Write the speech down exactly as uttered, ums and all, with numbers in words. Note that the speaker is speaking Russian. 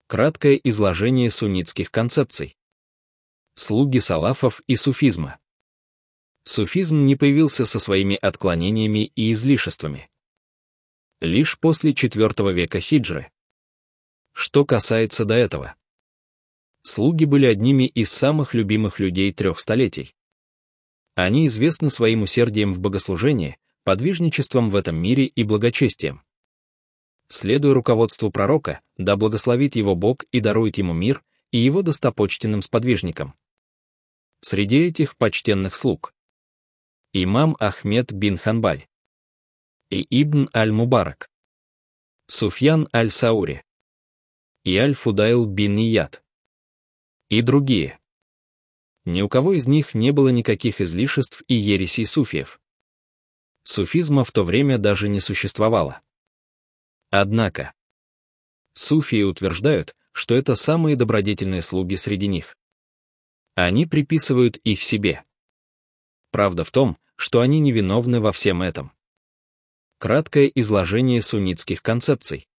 Краткое изложение суннитских концепций. Слуги салафов и суфизма. Суфизм не появился со своими отклонениями и излишествами лишь после четвёртого века хиджры. Что касается до этого, слуги были одними из самых любимых людей трех столетий. Они известны своим усердием в богослужении, подвижничеством в этом мире и благочестием. Следуя руководству пророка, да благословит его Бог и дарует ему мир, и его достопочтенным сподвижникам. Среди этих почтенных слуг имам Ахмед бин Ханбаль и Ибн аль-Мубарак, Суфьян аль-Саури и аль-Фудайл бин Нияд и другие. Ни у кого из них не было никаких излишеств и ересей суфиев. Суфизма в то время даже не существовало. Однако, суфии утверждают, что это самые добродетельные слуги среди них. Они приписывают их себе. Правда в том, что они невиновны во всем этом. Краткое изложение суннитских концепций.